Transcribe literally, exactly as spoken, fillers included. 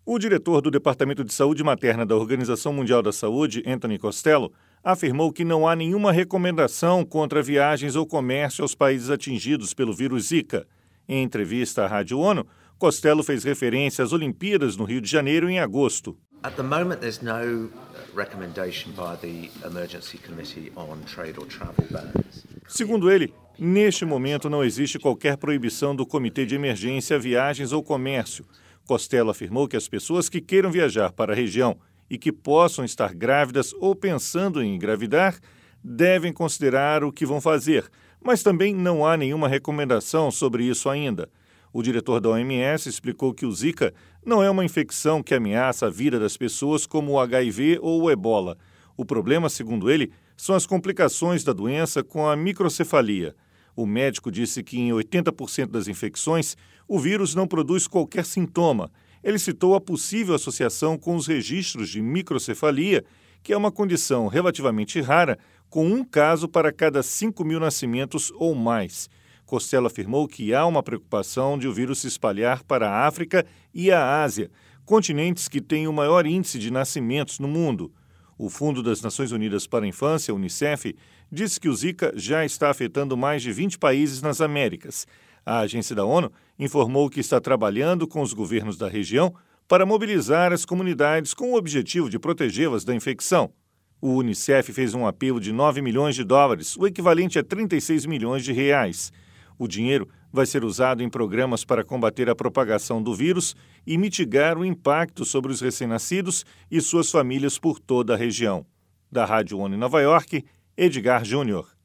O diretor do Departamento de Saúde Materna da Organização Mundial da Saúde, Anthony Costello, afirmou que não há nenhuma recomendação contra viagens ou comércio aos países atingidos pelo vírus Zika. Em entrevista à Rádio ONU, Costello fez referência às Olimpíadas no Rio de Janeiro em agosto. At the moment, there's no recommendation by the Emergency Committee on trade or travel bans. Segundo ele, neste momento não existe qualquer proibição do Comitê de Emergência a viagens ou comércio. Costello afirmou que as pessoas que queiram viajar para a região e que possam estar grávidas ou pensando em engravidar devem considerar o que vão fazer, mas também não há nenhuma recomendação sobre isso ainda. O diretor da O M S explicou que o Zika não é uma infecção que ameaça a vida das pessoas como o H I V ou o Ebola. O problema, segundo ele, são as complicações da doença com a microcefalia. O médico disse que em oitenta por cento das infecções, o vírus não produz qualquer sintoma. Ele citou a possível associação com os registros de microcefalia, que é uma condição relativamente rara, com um caso para cada cinco mil nascimentos ou mais. Costello afirmou que há uma preocupação de o vírus se espalhar para a África e a Ásia, continentes que têm o maior índice de nascimentos no mundo. O Fundo das Nações Unidas para a Infância, Unicef, disse que o Zika já está afetando mais de vinte países nas Américas. A agência da ONU informou que está trabalhando com os governos da região para mobilizar as comunidades com o objetivo de protegê-las da infecção. O Unicef fez um apelo de nove milhões de dólares, o equivalente a trinta e seis milhões de reais. O dinheiro vai ser usado em programas para combater a propagação do vírus e mitigar o impacto sobre os recém-nascidos e suas famílias por toda a região. Da Rádio ONU em Nova York, Edgar Júnior.